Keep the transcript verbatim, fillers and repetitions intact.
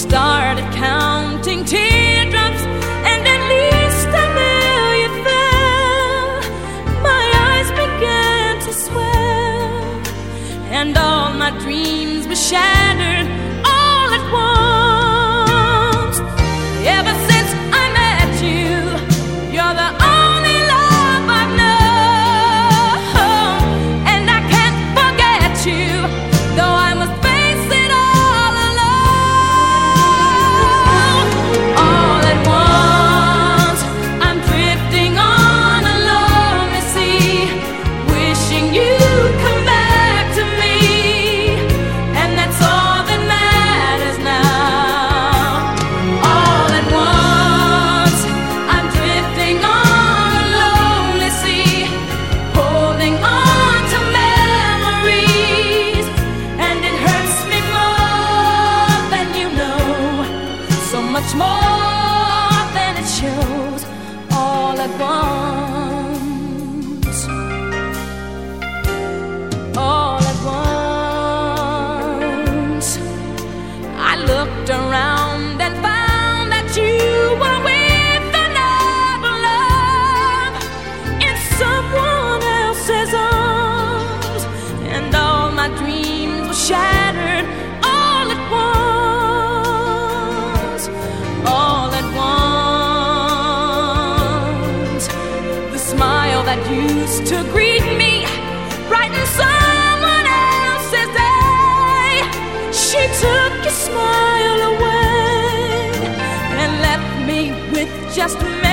started counting teardrops, and at least a million fell. My eyes began to swell, and all my dreams were shattered all at once. Ever since I met you, you're the only love I've known, and I can't forget you, though I must face it all alone. All at once, I'm drifting on a lonely sea, wishing you'd come back to me, and that's all that matters now. All at once, I'm drifting on a lonely sea, holding on to memories, and it hurts me more than you know, so much more than it shows. All at once, all at once, I looked around and found that you were with another love in someone else's arms, and all my dreams were shattered all at once. All at once, the smile that used to greet me brightened someone else's day. She took your smile away and left me with just